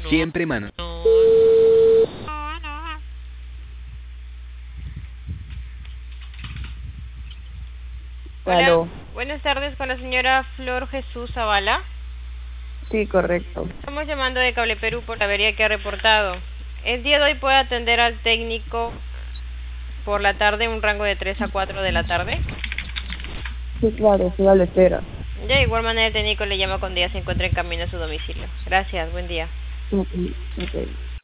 Siempre mano. Hola, Aló. buenas tardes con la señora Flor Jesús Zavala. Sí, correcto. Estamos llamando de Cable Perú por la avería que ha reportado. El día de hoy puede atender al técnico por la tarde, un rango de 3 a 4 de la tarde. Sí, claro, estoy a la espera. De igual manera el técnico le llama cuando ya se encuentre en camino a su domicilio. Gracias, buen día. Ok, ok.